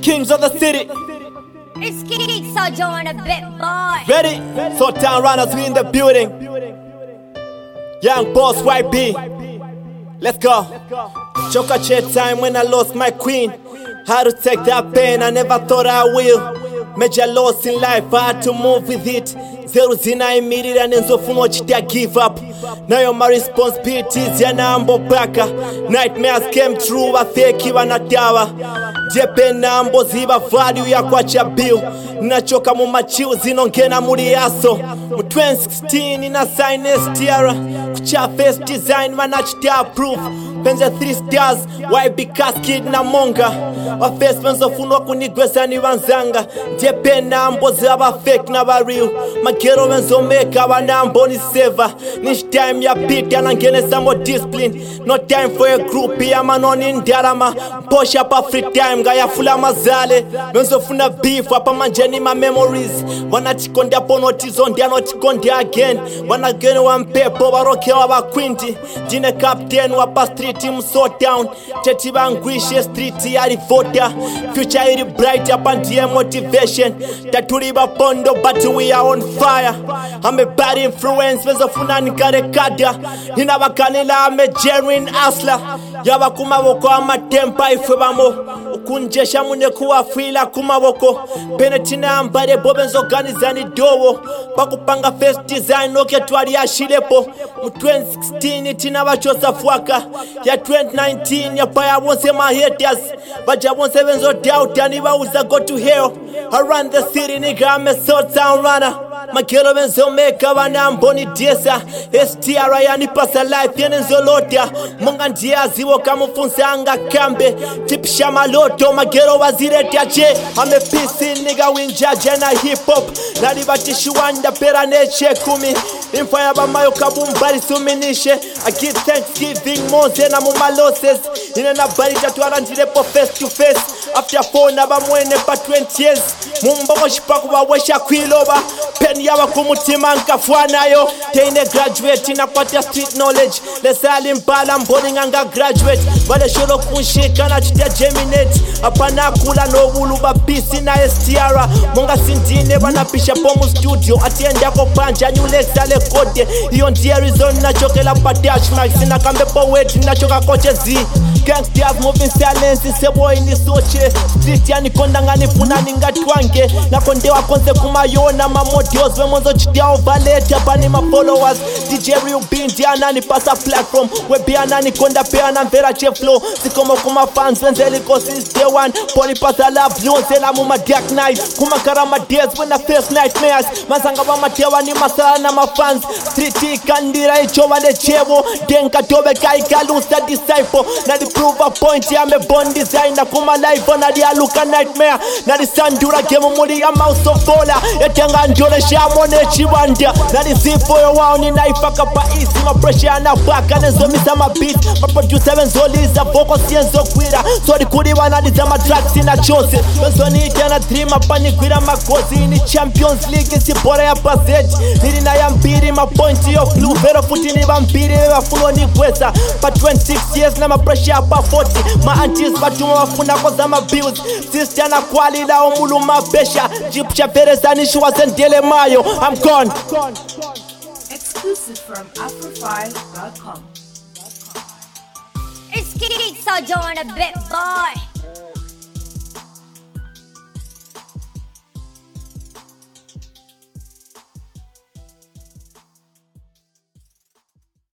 Kings of the city. It's Geek Sojo on a bit, boy. Ready? So town runners, we in the building. Young boss YB. Let's go. Choker chat time when I lost my queen. How to take that pain, I never thought I will. Major loss in life, I had to move with it. Zero zina immediate and enzo funo chitia give up. Now my responsibilities yanambo baka. Nightmares came true, wafeki wanadawa. Jepe nambo ziba value ya kwacha bill. Nachoka mu machiu zinongena muri yaso. Mu 2016 ina sign STR. Kucha face design wanachitia proof. Penza 3 stars, YB casket na monga. Wa face penzo funo kunigweza ni wanzanga. Jepe nambo ziba fake na ba real. Magero wenzo meka wanambo ni seva. Nish time ya pita na ngene some more discipline. No time for a group ya manoni ndarama. Push up a free time gaya fula mazale. Wenzo funa beef wapa manjeni ma memories. Wana chikondia ponotizo ndia no chikondia again. Wana gene wampepo waroke wa quinty. Jine captain wapa street team so down. Teti bangwishe street yari vota. Future iri bright up and motivation. Taturiba pondo but we are on fire. I'm a bad influence wenzo funa nikare kada. Hina wakanila I'm a genuine hustler. Yaba kumaboko ama tempa ifwe bamo. Ukunjesha mune kuwa fila kumaboko. Penetina ambare bobenzo ganizani dowo. Bakupanga face design oke tuwari ya shilepo. Mu 2016 tina wachosa fuaka. Ya 2019 ya paya wonse ma haters. Baja wonse wenzo doubt ya niwa uza go to hell. I run the city nigga, I'm a soul town runner. Magero wenzo meka wana mboni diesa. STR yani pasa life yene nzolota. Munga ndia ziwo kamufunsa anga kambe. Tipisha maloto magero wazire tiache. I'm a PC nigga winjaje na hip hop. Nalibatishi wanda pera neche kumi. Info ya bamayo kabumbari suminishe. I give Thanksgiving moze na mumaloses. Ine na bari jatuara njilepo face to face. After 4 na bamwene pa 20 years. Mumboko shipaku wawesha kwiloba. Pen yawa kumutima nkafwanayo. Teine graduate na kwata street knowledge. Lesali mbala mboni nga graduate. Wale sholo kunshika na chitia geminate. Apana kula no ulu babisi na STR. Munga sindine wanapisha pomu studio. Atienda ko panja nyule sale kote. Iyo ndi Arizona na chokela patash. Sina kambe poet na choka koche zi. Gangsters moving silence sebo ini soche. Street yani kondangani funani ngatwange. Na kondewa konse kumayona mamodios. Wemonzo chitia ovalete bani ma followers. DJ Real Bindi anani pasa platform. Webi anani konda pe anamvera che flow. Sikomo kuma fans wenzeli ko since day one. Poli pasa love zonse la muma dark night. Kuma karama days when I face nightmares. Mazanga wa matewa ni masala na ma fans. Street kandira icho wale chevo. Denka tobe kaika lusa disciple. Na di prove a point ya me bond designer. Kuma life on a dia luka nightmare. Na di sandura gemo muli ya mouse of fola. Etanga njole shamone chiwanda. Na di zifo yo wao ni naifaka pa easy. Ma pressure na baka nezo misa ma beat. Ma producer wenzoliza vocal sienzo kwira. So di kuri wana di zama tracks ina chose. Wenzo ni itana dream apani kwira makozi. Ni Champions League si bora ya passage. Niri na ya mbiri ma point yo flu. Vero futi ni bambiri wa funo ni kweza. Pa 26 years na ma pressure pa 40. Ma aunties batuma wafuna koza ma bills. Sister na kwali la omulu ma besha. Jipcha pereza nishu wazendele mayo. I'm gone. Exclusive from Afrofile.com. It's Geek Sojo on a bit, boy.